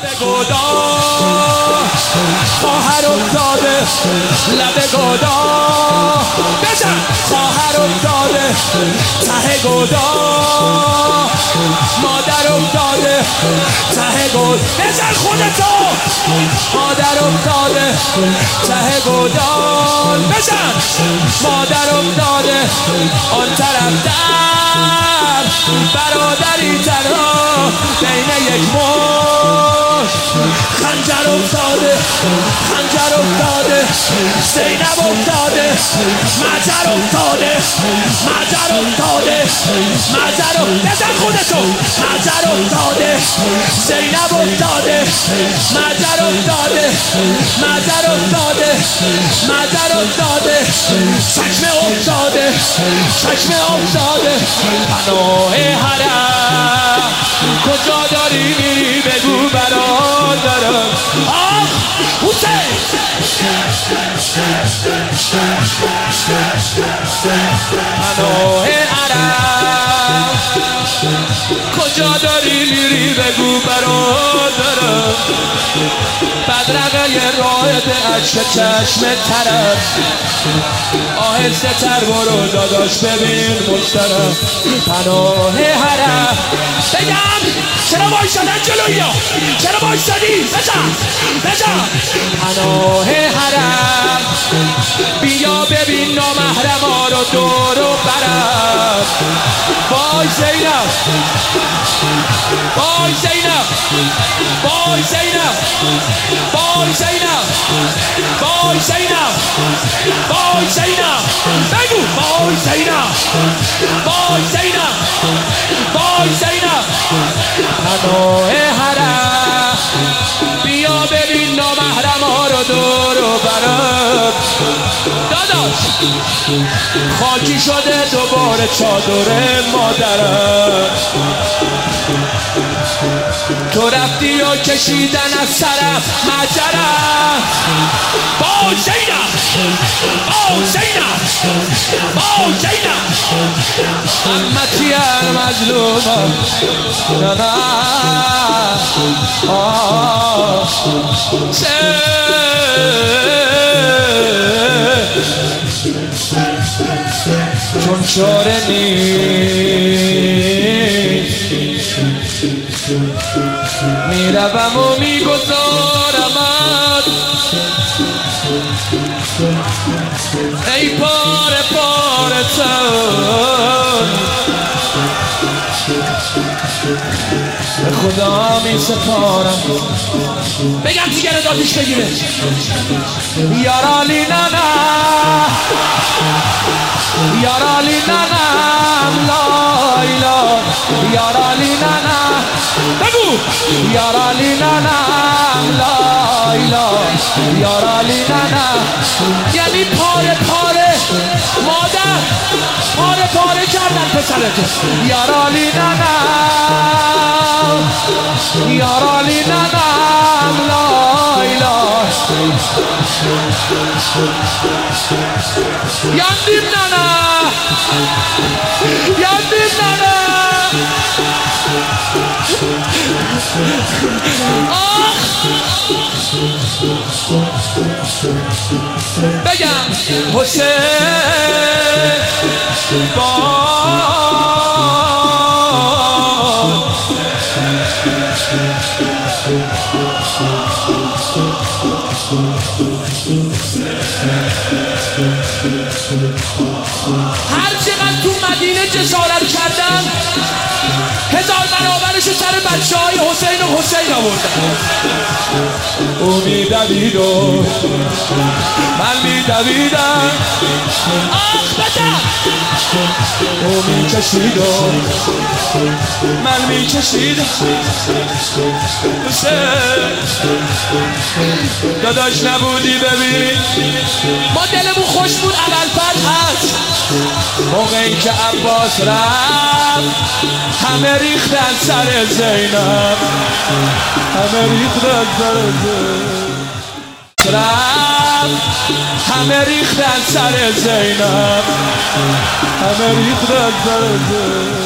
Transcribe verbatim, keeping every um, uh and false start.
لب گودان خواهر افتاده لب گودان بزن خواهر افتاده ته گودان مادر افتاده ته گود بزن خودتو مادر افتاده ته گودان بزن مادر افتاده آن طرف در برادری تنها بین یک مش خنجر افتاده خنجر افتاده زینب افتاده مجر افتاده مجر افتاده مجر بزن خودتو مجر افتاده زینب افتاده مجر افتاده مجر افتاده مجر افتاده چشمه افتاده چشمه افتاده پناه حرم کجا داری میری بگو برادرم آخ حسین پناه حرم کجا داری میری بگو برادرم بدرقه راحت عشق چشم طرف آهسته تر برو داداش ببین مشترم پناه حرم بگم چرا بایستادن جلوی ها چرا بایستادی بزن بزن پناه حرم بیا ببین نامحرم ها رو دور و برم وای زینب وای زینب وای زینب وای زینب وای زینب وای زینب بگو وای زینب وای زینب وای زینب پناه حرم بیا ببین نامحرم ها رو دور و برم داداش خاکی شده دوباره چادر مادرم تو رفتی و کشیدن از سرم مجرم وای زینب وای زینب وای زینب امتی المظلومم نه نه آه چون چاره نیست میروم و میگذارمت ای پاره پاره تن به خدا می سپارم بگم دیگر دادیش بگیره یارالی نانا یارالی نانم لایلا یارالی نانا بگو یارالی نانم لایلا یارالی نانا یعنی پاره پاره مادر پاره پاره کردن پسرتو یارالی نانم یارالی نانم لایلا یاندیم نانا یاندیم نانا آخ بگم حسین هر چقدر تو مدینه جسارت کردن هزار برابرشو سر بچه های حسین و حسین آوردن او میدوید و من میدویدم آخ بزن او میکشید و من میکشیدم حسین داداش نبودی ببین ما دلمون خوش بود اولفت هست موقعی که عباس رفت همه ریختن سر زینب همه ریختن سر زینب رفت همه ریختن سر زینب همه ریختن سر زینب